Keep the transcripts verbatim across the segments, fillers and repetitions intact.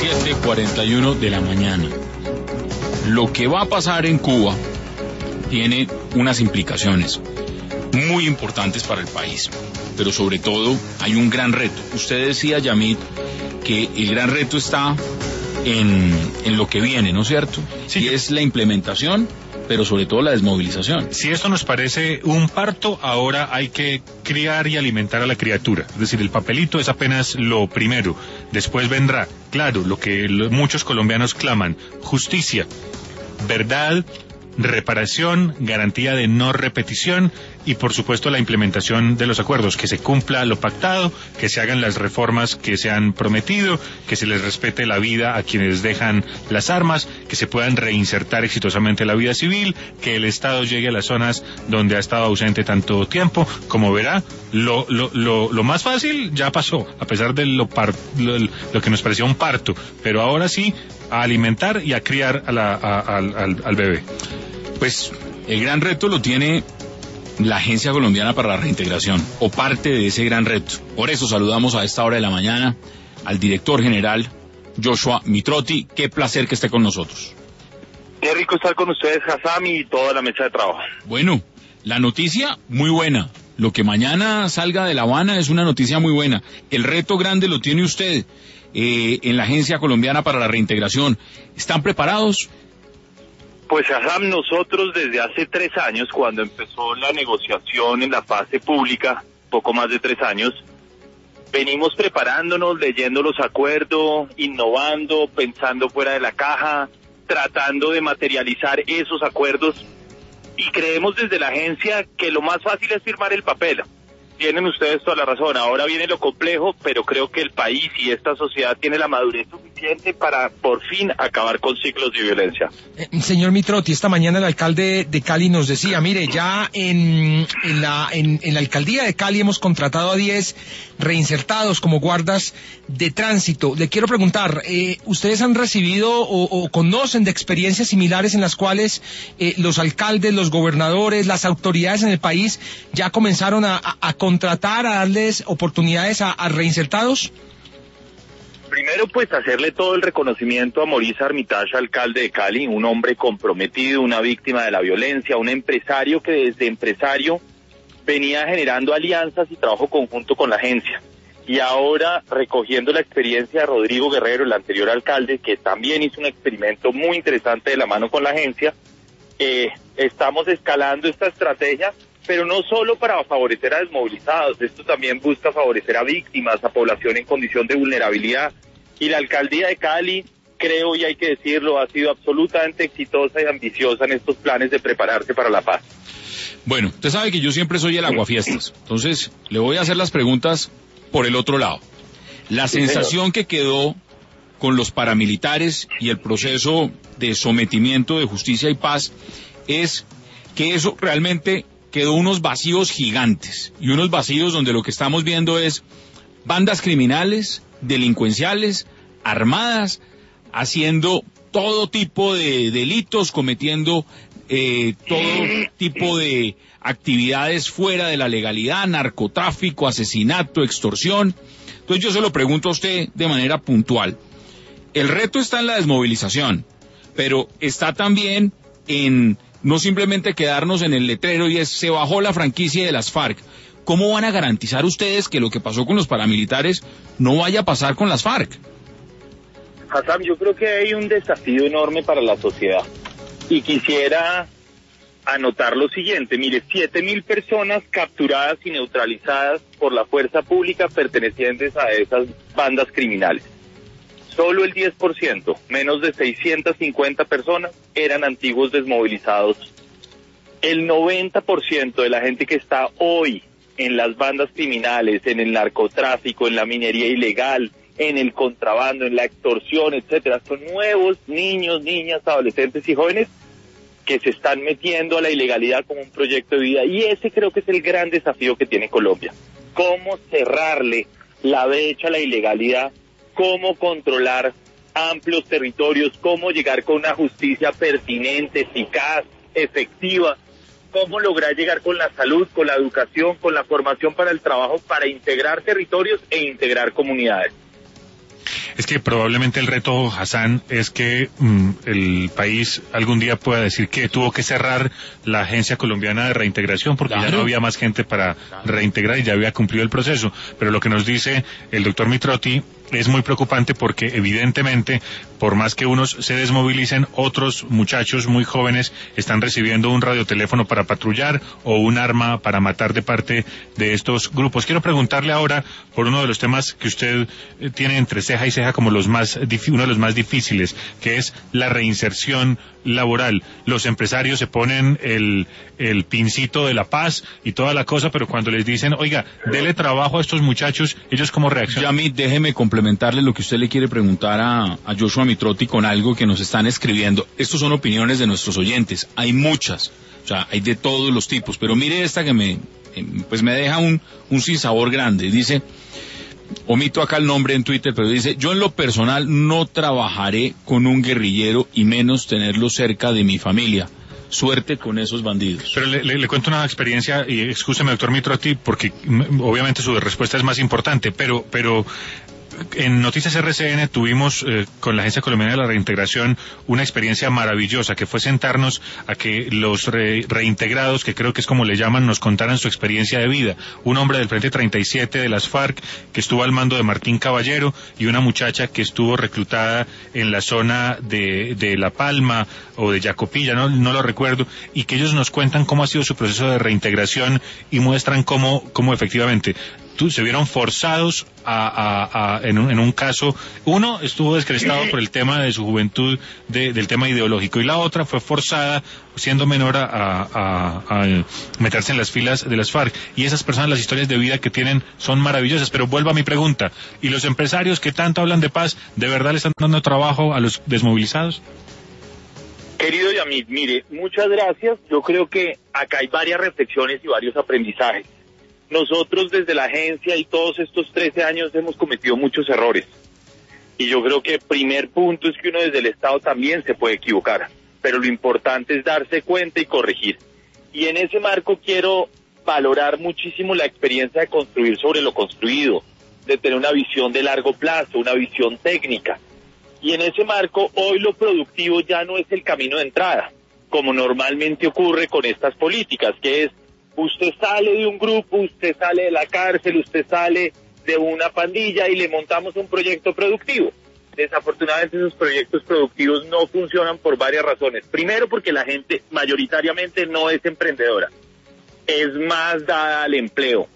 siete cuarenta y uno de la mañana. Lo que va a pasar en Cuba tiene unas implicaciones muy importantes para el país, pero sobre todo hay un gran reto. Usted decía, Yamit, que el gran reto está en, en lo que viene, ¿no es cierto? Sí. Y es la implementación, pero sobre todo la desmovilización. Si esto nos parece un parto, ahora hay que criar y alimentar a la criatura. Es decir, el papelito es apenas lo primero. Después vendrá, claro, lo que muchos colombianos claman: justicia, verdad, reparación, garantía de no repetición y por supuesto la implementación de los acuerdos, que se cumpla lo pactado, que se hagan las reformas que se han prometido, que se les respete la vida a quienes dejan las armas, que se puedan reinsertar exitosamente la vida civil, que el Estado llegue a las zonas donde ha estado ausente tanto tiempo. Como verá, lo lo lo, lo más fácil ya pasó, a pesar de lo, par, lo, lo que nos parecía un parto, pero ahora sí, a alimentar y a criar a la, a, a, al, al bebé. Pues el gran reto lo tiene la Agencia Colombiana para la Reintegración, o parte de ese gran reto. Por eso saludamos a esta hora de la mañana al director general Joshua Mitrotti. Qué placer que esté con nosotros. Qué rico estar con ustedes, Hassam, y toda la mesa de trabajo. Bueno, la noticia muy buena. Lo que mañana salga de La Habana es una noticia muy buena. El reto grande lo tiene usted eh, en la Agencia Colombiana para la Reintegración. ¿Están preparados? Pues, Hassam, nosotros desde hace tres años, cuando empezó la negociación en la fase pública, poco más de tres años, venimos preparándonos, leyendo los acuerdos, innovando, pensando fuera de la caja, tratando de materializar esos acuerdos, y creemos desde la agencia que lo más fácil es firmar el papel. Tienen ustedes toda la razón, ahora viene lo complejo, pero creo que el país y esta sociedad tiene la madurez suficiente para por fin acabar con ciclos de violencia. Eh, señor Mitrotti, esta mañana el alcalde de Cali nos decía, mire, ya en, en, la, en, en la alcaldía de Cali hemos contratado a diez reinsertados como guardas de tránsito. Le quiero preguntar, eh, ¿ustedes han recibido o, o conocen de experiencias similares en las cuales eh, los alcaldes, los gobernadores, las autoridades en el país ya comenzaron a, a, a contratar, a darles oportunidades a, a reinsertados? Primero, pues, hacerle todo el reconocimiento a Maurice Armitage, alcalde de Cali, un hombre comprometido, una víctima de la violencia, un empresario que desde empresario venía generando alianzas y trabajo conjunto con la agencia. Y ahora, recogiendo la experiencia de Rodrigo Guerrero, el anterior alcalde, que también hizo un experimento muy interesante de la mano con la agencia, eh, estamos escalando esta estrategia, pero no solo para favorecer a desmovilizados, esto también busca favorecer a víctimas, a población en condición de vulnerabilidad. Y la alcaldía de Cali, creo, y hay que decirlo, ha sido absolutamente exitosa y ambiciosa en estos planes de prepararse para la paz. Bueno, usted sabe que yo siempre soy el aguafiestas, entonces le voy a hacer las preguntas por el otro lado. La Sí, sensación señor. que quedó con los paramilitares y el proceso de sometimiento de justicia y paz es que eso realmente quedó unos vacíos gigantes, y unos vacíos donde lo que estamos viendo es bandas criminales, delincuenciales, armadas, haciendo todo tipo de delitos, cometiendo eh, todo tipo de actividades fuera de la legalidad, narcotráfico, asesinato, extorsión. Entonces yo se lo pregunto a usted de manera puntual. El reto está en la desmovilización, pero está también en no simplemente quedarnos en el letrero y es se bajó la franquicia de las FARC. ¿Cómo van a garantizar ustedes que lo que pasó con los paramilitares no vaya a pasar con las FARC? Hassam, yo creo que hay un desafío enorme para la sociedad. Y quisiera anotar lo siguiente. Mire, siete mil personas capturadas y neutralizadas por la fuerza pública pertenecientes a esas bandas criminales. Solo el diez por ciento, menos de seiscientas cincuenta personas, eran antiguos desmovilizados. El noventa por ciento de la gente que está hoy en las bandas criminales, en el narcotráfico, en la minería ilegal, en el contrabando, en la extorsión, etcétera, son nuevos niños, niñas, adolescentes y jóvenes que se están metiendo a la ilegalidad como un proyecto de vida. Y ese creo que es el gran desafío que tiene Colombia. Cómo cerrarle la brecha a la ilegalidad, cómo controlar amplios territorios, cómo llegar con una justicia pertinente, eficaz, efectiva, cómo lograr llegar con la salud, con la educación, con la formación para el trabajo, para integrar territorios e integrar comunidades. Es que probablemente el reto, Hassan, es que mmm, el país algún día pueda decir que tuvo que cerrar la Agencia Colombiana de Reintegración porque claro. ya no había más gente para reintegrar y ya había cumplido el proceso. Pero lo que nos dice el doctor Mitrotti es muy preocupante porque evidentemente, por más que unos se desmovilicen, otros muchachos muy jóvenes están recibiendo un radioteléfono para patrullar o un arma para matar de parte de estos grupos. Quiero preguntarle ahora por uno de los temas que usted tiene entre ceja y ceja como los más uno de los más difíciles, que es la reinserción laboral. Los empresarios se ponen el, el pincito de la paz y toda la cosa, pero cuando les dicen, oiga, dele trabajo a estos muchachos, ellos cómo reaccionan. Yamit, déjeme complementarle lo que usted le quiere preguntar a, a Joshua Mitrotti con algo que nos están escribiendo. Estos son opiniones de nuestros oyentes, hay muchas, o sea, hay de todos los tipos, pero mire esta que me, pues me deja un, un sinsabor grande. Dice, omito acá el nombre en Twitter, pero dice, yo en lo personal no trabajaré con un guerrillero y menos tenerlo cerca de mi familia. Suerte con esos bandidos. Pero le, le, le cuento una experiencia, y excúseme, doctor Mitrotti, porque obviamente su respuesta es más importante, pero, pero en Noticias R C N tuvimos eh, con la Agencia Colombiana de la Reintegración una experiencia maravillosa, que fue sentarnos a que los re, reintegrados, que creo que es como le llaman, nos contaran su experiencia de vida. Un hombre del Frente treinta y siete de las FARC, que estuvo al mando de Martín Caballero, y una muchacha que estuvo reclutada en la zona de, de La Palma o de Yacopilla, no, no lo recuerdo, y que ellos nos cuentan cómo ha sido su proceso de reintegración y muestran cómo, cómo efectivamente se vieron forzados a, a, a en, un, en un caso, uno estuvo descrestado por el tema de su juventud, de, del tema ideológico, y la otra fue forzada, siendo menor, a, a, a meterse en las filas de las FARC. Y esas personas, las historias de vida que tienen son maravillosas. Pero vuelvo a mi pregunta, ¿y los empresarios que tanto hablan de paz, de verdad le están dando trabajo a los desmovilizados? Querido Yamit, mire, muchas gracias. Yo creo que acá hay varias reflexiones y varios aprendizajes. Nosotros desde la agencia y todos estos trece años hemos cometido muchos errores. Y yo creo que el primer punto es que uno desde el Estado también se puede equivocar. Pero lo importante es darse cuenta y corregir. Y en ese marco quiero valorar muchísimo la experiencia de construir sobre lo construido, de tener una visión de largo plazo, una visión técnica. Y en ese marco, hoy lo productivo ya no es el camino de entrada, como normalmente ocurre con estas políticas, que es usted sale de un grupo, usted sale de la cárcel, usted sale de una pandilla y le montamos un proyecto productivo. Desafortunadamente esos proyectos productivos no funcionan por varias razones. Primero, porque la gente mayoritariamente no es emprendedora, es más dada al empleo.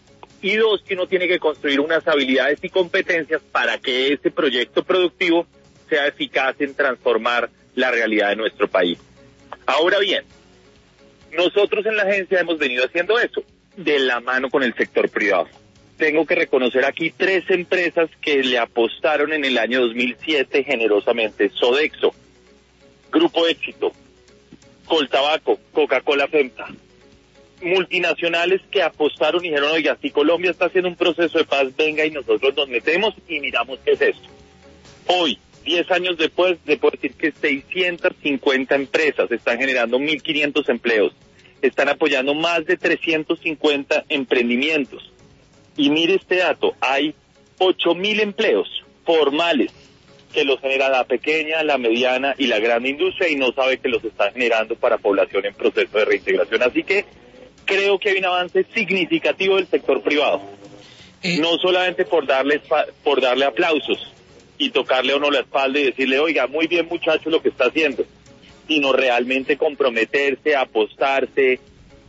Y dos, que uno tiene que construir unas habilidades y competencias para que ese proyecto productivo sea eficaz en transformar la realidad de nuestro país. Ahora bien, nosotros en la agencia hemos venido haciendo eso, de la mano con el sector privado. Tengo que reconocer aquí tres empresas que le apostaron en el año dos mil siete generosamente. Sodexo, Grupo Éxito, Coltabaco, Coca-Cola FEMSA. Multinacionales que apostaron y dijeron, oiga, si Colombia está haciendo un proceso de paz, venga y nosotros nos metemos y miramos qué es esto. Hoy, diez años después, le puedo decir que seiscientas cincuenta empresas están generando mil quinientos empleos, están apoyando más de trescientos cincuenta emprendimientos. Y mire este dato, hay ocho mil empleos formales que los genera la pequeña, la mediana y la gran industria y no sabe que los está generando para población en proceso de reintegración. Así que creo que hay un avance significativo del sector privado, eh... no solamente por darle, por darle aplausos y tocarle a uno la espalda y decirle, oiga, muy bien muchacho lo que está haciendo, sino realmente comprometerse, apostarse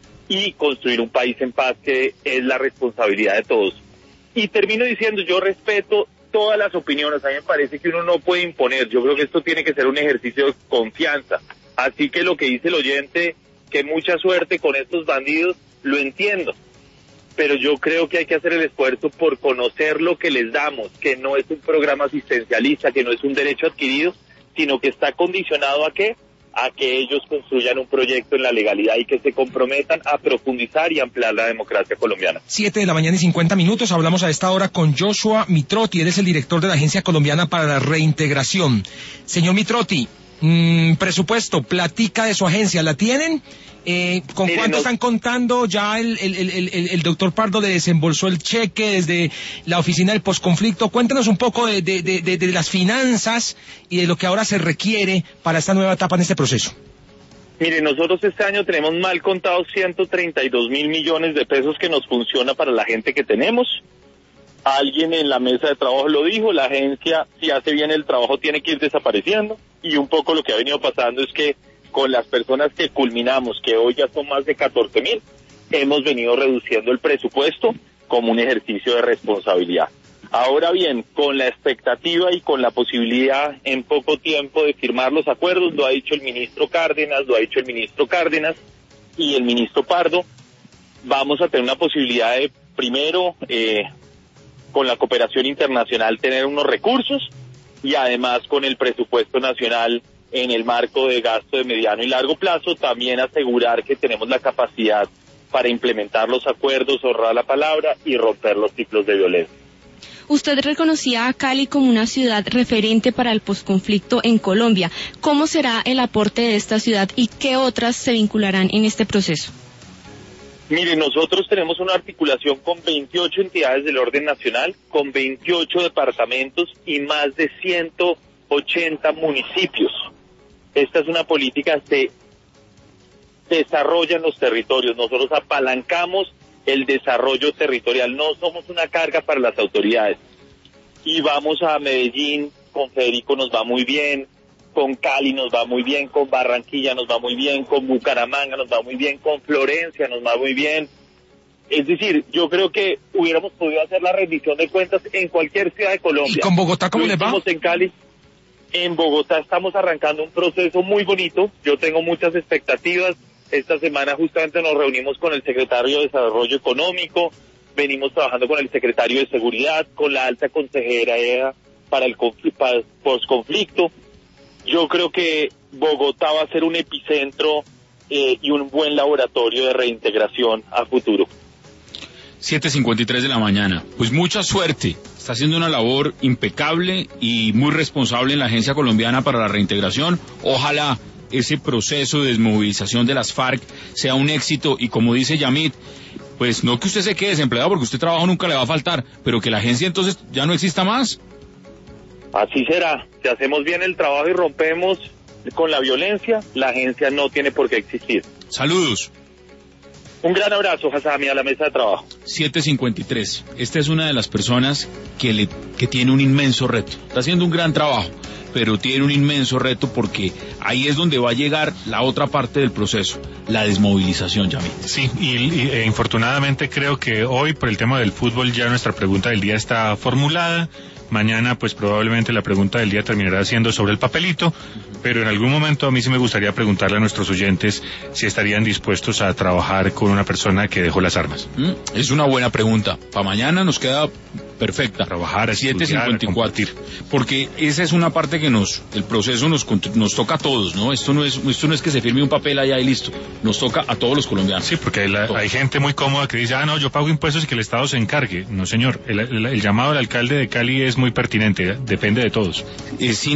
y construir un país en paz, que es la responsabilidad de todos. Y termino diciendo, yo respeto todas las opiniones, a mí me parece que uno no puede imponer, yo creo que esto tiene que ser un ejercicio de confianza, así que lo que dice el oyente, que mucha suerte con estos bandidos, lo entiendo, pero yo creo que hay que hacer el esfuerzo por conocer lo que les damos, que no es un programa asistencialista, que no es un derecho adquirido, sino que está condicionado a qué, a que ellos construyan un proyecto en la legalidad y que se comprometan a profundizar y ampliar la democracia colombiana. Siete de la mañana y cincuenta minutos, hablamos a esta hora con Joshua Mitrotti, él es el director de la Agencia Colombiana para la Reintegración. Señor Mitrotti, Mm, presupuesto, platica de su agencia, ¿la tienen? Eh, ¿Con Miren, cuánto no... están contando? Ya el, el, el, el, el doctor Pardo le desembolsó el cheque desde la oficina del posconflicto. Cuéntanos un poco de, de, de, de, de las finanzas y de lo que ahora se requiere para esta nueva etapa en este proceso. Mire, nosotros este año tenemos mal contados ciento treinta y dos mil millones de pesos que nos funciona para la gente que tenemos. Alguien en la mesa de trabajo lo dijo, la agencia, si hace bien el trabajo, tiene que ir desapareciendo. Y un poco lo que ha venido pasando es que con las personas que culminamos, que hoy ya son más de catorce mil, hemos venido reduciendo el presupuesto como un ejercicio de responsabilidad. Ahora bien, con la expectativa y con la posibilidad en poco tiempo de firmar los acuerdos, lo ha dicho el ministro Cárdenas, lo ha dicho el ministro Cárdenas y el ministro Pardo, vamos a tener una posibilidad de, primero, eh, con la cooperación internacional, tener unos recursos y además con el presupuesto nacional en el marco de gasto de mediano y largo plazo, también asegurar que tenemos la capacidad para implementar los acuerdos, honrar la palabra y romper los ciclos de violencia. Usted reconocía a Cali como una ciudad referente para el posconflicto en Colombia. ¿Cómo será el aporte de esta ciudad y qué otras se vincularán en este proceso? Mire, nosotros tenemos una articulación con veintiocho entidades del orden nacional, con veintiocho departamentos y más de ciento ochenta municipios. Esta es una política que se desarrolla en los territorios. Nosotros apalancamos el desarrollo territorial, no somos una carga para las autoridades. Y vamos a Medellín, con Federico nos va muy bien, con Cali nos va muy bien, con Barranquilla nos va muy bien, con Bucaramanga nos va muy bien, con Florencia nos va muy bien. Es decir, yo creo que hubiéramos podido hacer la rendición de cuentas en cualquier ciudad de Colombia. ¿Y con Bogotá cómo les va? En Cali. En Bogotá estamos arrancando un proceso muy bonito, yo tengo muchas expectativas. Esta semana justamente nos reunimos con el secretario de Desarrollo Económico, venimos trabajando con el secretario de Seguridad, con la alta consejera para el posconflicto. Yo creo que Bogotá va a ser un epicentro eh, y un buen laboratorio de reintegración a futuro. siete cincuenta y tres de la mañana. Pues mucha suerte. Está haciendo una labor impecable y muy responsable en la Agencia Colombiana para la Reintegración. Ojalá ese proceso de desmovilización de las FARC sea un éxito y, como dice Yamit, pues no que usted se quede desempleado porque usted trabajo nunca le va a faltar, pero que la agencia entonces ya no exista más. Así será. Si hacemos bien el trabajo y rompemos con la violencia, la agencia no tiene por qué existir. Saludos. Un gran abrazo, Hassami, a la mesa de trabajo. siete cincuenta y tres. Esta es una de las personas que, le, que tiene un inmenso reto. Está haciendo un gran trabajo, pero tiene un inmenso reto porque ahí es donde va a llegar la otra parte del proceso, la desmovilización, Yamit. Sí, y, y e, infortunadamente creo que hoy, por el tema del fútbol, ya nuestra pregunta del día está formulada. Mañana, pues probablemente la pregunta del día terminará siendo sobre el papelito, pero en algún momento a mí sí me gustaría preguntarle a nuestros oyentes si estarían dispuestos a trabajar con una persona que dejó las armas. Mm, es una buena pregunta. Para mañana nos queda perfecta. Trabajar, siete cincuenta y cuatro. Porque esa es una parte que nos, el proceso nos, nos toca a todos, ¿no? Esto no es, esto no es que se firme un papel allá y listo. Nos toca a todos los colombianos. Sí, porque hay, la, hay gente muy cómoda que dice, ah, no, yo pago impuestos y que el Estado se encargue. No, señor. El, el, el llamado del alcalde de Cali es muy pertinente. Depende de todos. Es